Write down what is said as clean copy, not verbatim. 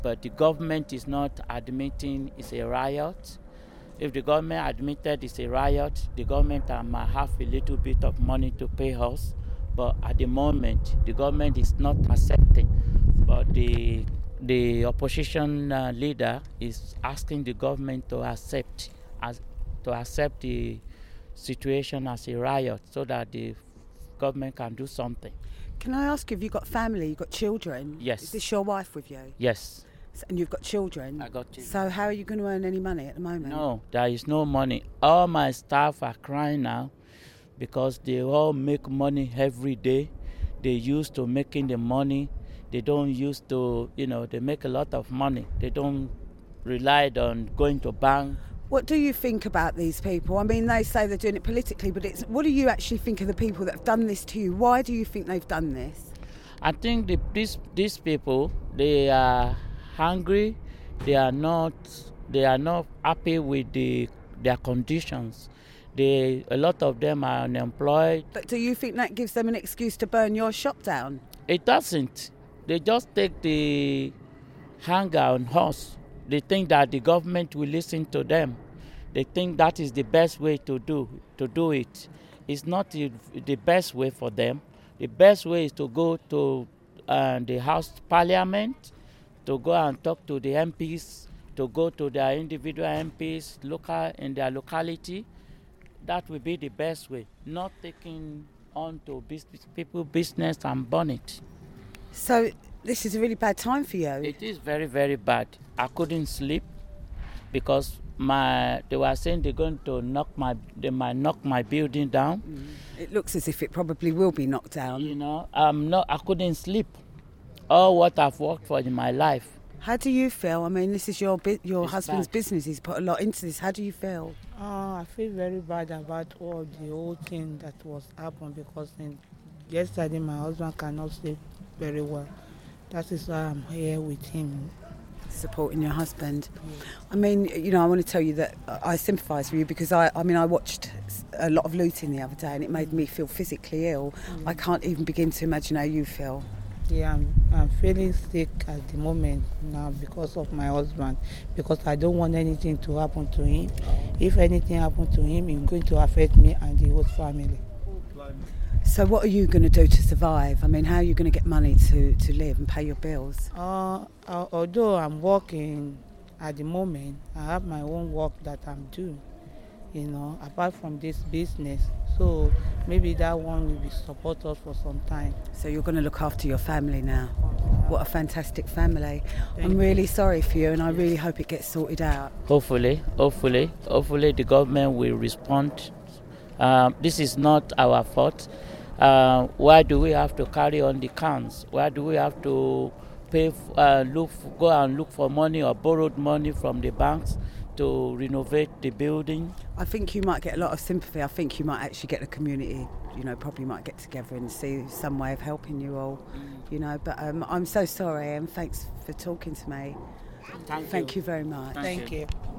but the government is not admitting it's a riot. If the government admitted it's a riot, the government might have a little bit of money to pay us. But at the moment, the government is not accepting. But the opposition leader is asking the government to accept the situation as a riot, so that the government can do something. Can I ask you, have you got family, you've got children? Yes. Is this your wife with you? Yes. And you've got children? I got children. So how are you going to earn any money at the moment? No, there is no money. All my staff are crying now because they all make money every day. They used to making the money. They don't used to, they make a lot of money. They don't rely on going to bank. What do you think about these people? I mean, they say they're doing it politically, but what do you actually think of the people that have done this to you? Why do you think they've done this? I think these people, they are hungry. They are not happy with their conditions. A lot of them are unemployed. But do you think that gives them an excuse to burn your shop down? It doesn't. They just take the hanger on us. They think that the government will listen to them. They think that is the best way to do it. It's not the best way for them. The best way is to go to the House Parliament, to go and talk to the MPs, to go to their individual MPs in their locality. That will be the best way, not taking on to people's business and burn it. So this is a really bad time for you. It is very, very bad. I couldn't sleep because they were saying they might knock my building down. It looks as if it probably will be knocked down. I couldn't sleep. All what I've worked for in my life. How do you feel? I mean, this is your husband's business. He's put a lot into this. How do you feel? I feel very bad about the whole thing that was happened, because yesterday my husband cannot sleep very well. That is why I'm here with him. Supporting your husband. I mean, I want to tell you that I sympathise with you, because I watched a lot of looting the other day and it made me feel physically ill. I can't even begin to imagine how you feel. Yeah, I'm feeling sick at the moment now because of my husband, because I don't want anything to happen to him. If anything happens to him, it's going to affect me and the whole family. So what are you going to do to survive? I mean, how are you going to get money to live and pay your bills? Although I'm working at the moment, I have my own work that I'm doing, apart from this business. So maybe that one will support us for some time. So you're going to look after your family now. What a fantastic family. I'm really sorry for you, and I really hope it gets sorted out. Hopefully the government will respond. This is not our fault. Why do we have to carry on the cans? Why do we have to go and look for money or borrowed money from the banks to renovate the building? I think you might get a lot of sympathy. I think you might actually get the community, probably might get together and see some way of helping you all, But I'm so sorry, and thanks for talking to me. Thank you very much. Thank you.